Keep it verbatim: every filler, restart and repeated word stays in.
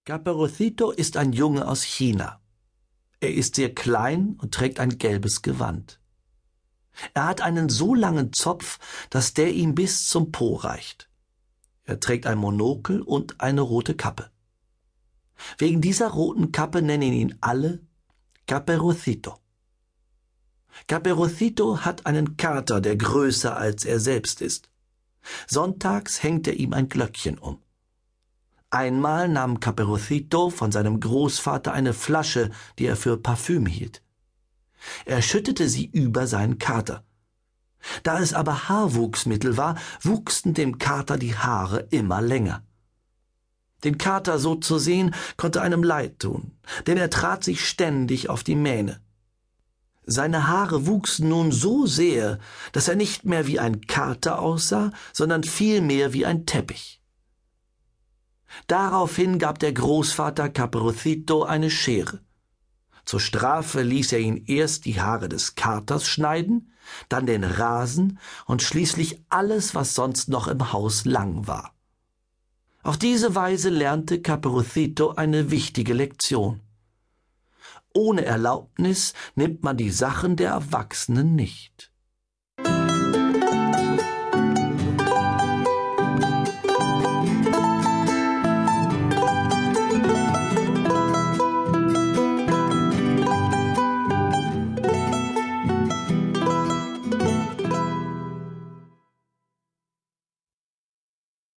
Caperucito ist ein Junge aus China. Er ist sehr klein und trägt ein gelbes Gewand. Er hat einen so langen Zopf, dass der ihm bis zum Po reicht. Er trägt ein Monokel und eine rote Kappe. Wegen dieser roten Kappe nennen ihn alle Caperucito. Caperucito hat einen Kater, der größer als er selbst ist. Sonntags hängt er ihm ein Glöckchen um. Einmal nahm Caperucito von seinem Großvater eine Flasche, die er für Parfüm hielt. Er schüttete sie über seinen Kater. Da es aber Haarwuchsmittel war, wuchsen dem Kater die Haare immer länger. Den Kater so zu sehen, konnte einem leid tun, denn er trat sich ständig auf die Mähne. Seine Haare wuchsen nun so sehr, dass er nicht mehr wie ein Kater aussah, sondern vielmehr wie ein Teppich. Daraufhin gab der Großvater Caperucito eine Schere. Zur Strafe ließ er ihn erst die Haare des Katers schneiden, dann den Rasen und schließlich alles, was sonst noch im Haus lang war. Auf diese Weise lernte Caperucito eine wichtige Lektion. Ohne Erlaubnis nimmt man die Sachen der Erwachsenen nicht.